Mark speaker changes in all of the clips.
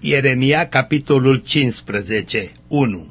Speaker 1: Ieremia, capitolul 15, 1.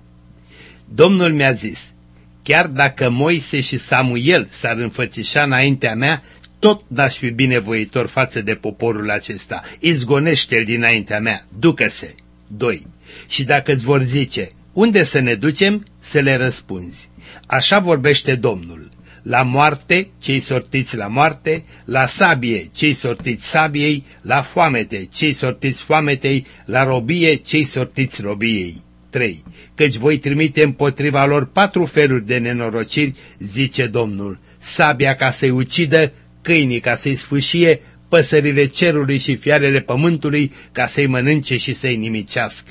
Speaker 1: Domnul mi-a zis, chiar dacă Moise și Samuel s-ar înfățișa înaintea mea, tot n-aș fi binevoitor față de poporul acesta. Izgonește-l dinaintea mea, ducă-se. 2. Și dacă îți vor zice, unde să ne ducem, să le răspunzi. Așa vorbește Domnul. La moarte, cei sortiți la moarte, la sabie, cei sortiți sabiei, la foamete, cei sortiți foametei, la robie, cei sortiți robiei. 3. Căci voi trimite împotriva lor 4 feluri de nenorociri, zice Domnul, sabia ca să-i ucidă, câinii ca să-i sfâșie, păsările cerului și fiarele pământului ca să-i mănânce și să-i nimicească.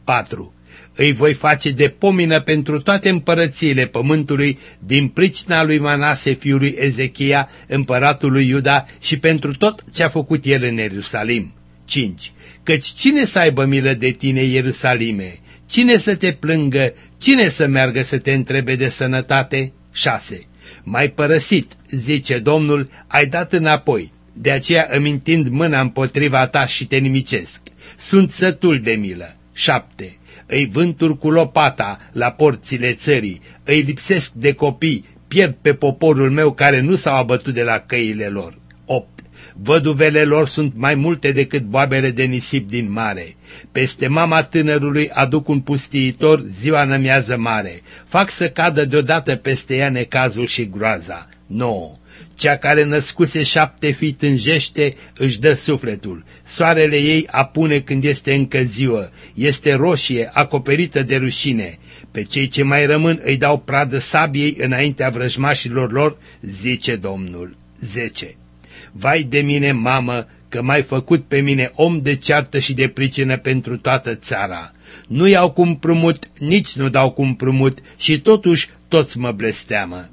Speaker 1: 4. Îi voi face de pomină pentru toate împărățiile pământului din pricina lui Manase fiului Ezechia, împăratul lui Iuda, și pentru tot ce a făcut el în Ierusalim. 5. Căci cine să aibă milă de tine, Ierusalime? Cine să te plângă? Cine să meargă să te întrebe de sănătate? 6. M-ai părăsit, zice Domnul, ai dat înapoi, de aceea îmi întind mâna împotriva ta și te nimicesc. Sunt sătul de milă. 7. Îi vânturi cu lopata la porțile țării, îi lipsesc de copii, pierd pe poporul meu care nu s-au abătut de la căile lor. 8. Văduvele lor sunt mai multe decât boabele de nisip din mare. Peste mama tânărului aduc un pustiitor ziua nămiază mare. Fac să cadă deodată peste ea necazul și groaza. 9. Cea care născuse 7 fii tânjește, își dă sufletul. Soarele ei apune când este încă ziua. Este roșie, acoperită de rușine. Pe cei ce mai rămân îi dau pradă sabiei înaintea vrăjmașilor lor, zice Domnul. 10. Vai de mine, mamă, că m-ai făcut pe mine om de ceartă și de pricină pentru toată țara. Nu iau cu împrumut, nici nu dau cu împrumut și totuși toți mă blesteamă.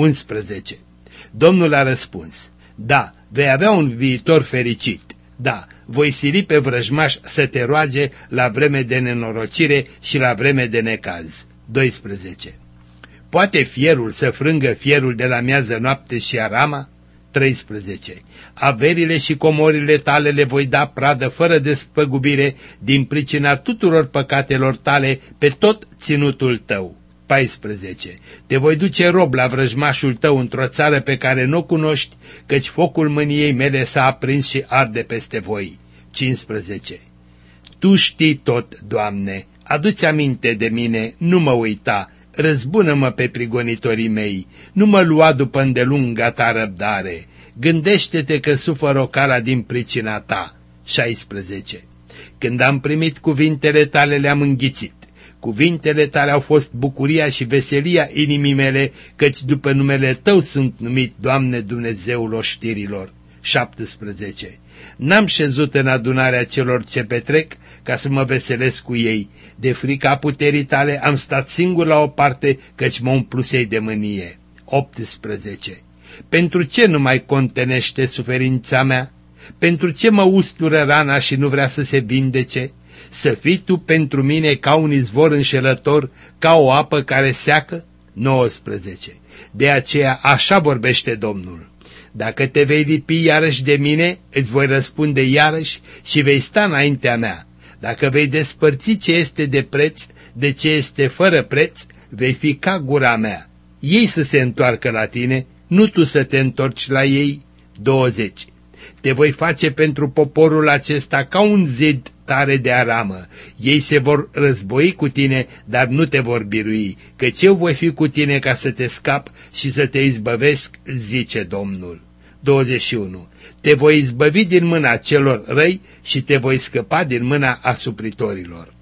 Speaker 1: 11. Domnul a răspuns, da, vei avea un viitor fericit, da, voi sili pe vrăjmaș să te roage la vreme de nenorocire și la vreme de necaz. 12. Poate fierul să frângă fierul de la miază noapte și arama? 13. Averile și comorile tale le voi da pradă fără despăgubire din pricina tuturor păcatelor tale pe tot ținutul tău. 14. Te voi duce rob la vrăjmașul tău într-o țară pe care nu o cunoști, căci focul mâniei mele s-a aprins și arde peste voi. 15. Tu știi tot, Doamne, adu-ți aminte de mine, nu mă uita, răzbună-mă pe prigonitorii mei, nu mă lua după îndelunga ta răbdare, gândește-te că sufăr ocala din pricina ta. 16. Când am primit cuvintele tale le-am înghițit, cuvintele tale au fost bucuria și veselia inimii mele, căci după numele tău sunt numit, Doamne, Dumnezeul oștirilor. 17. N-am șezut în adunarea celor ce petrec ca să mă veselesc cu ei. De frica puterii tale am stat singur la o parte, căci mă umplusei de mânie. 18. Pentru ce nu mai contenește suferința mea? Pentru ce mă ustură rana și nu vrea să se vindece? Să fii tu pentru mine ca un izvor înșelător, ca o apă care seacă? 19. De aceea așa vorbește Domnul. Dacă te vei lipi iarăși de mine, îți voi răspunde iarăși și vei sta înaintea mea. Dacă vei despărți ce este de preț de ce este fără preț, vei fi ca gura mea. Ei să se întoarcă la tine, nu tu să te întorci la ei. 20. Te voi face pentru poporul acesta ca un zid tare de aramă. Ei se vor război cu tine, dar nu te vor birui, căci eu voi fi cu tine ca să te scap și să te izbăvesc, zice Domnul. 21. Te voi izbăvi din mâna celor răi și te voi scăpa din mâna asupritorilor.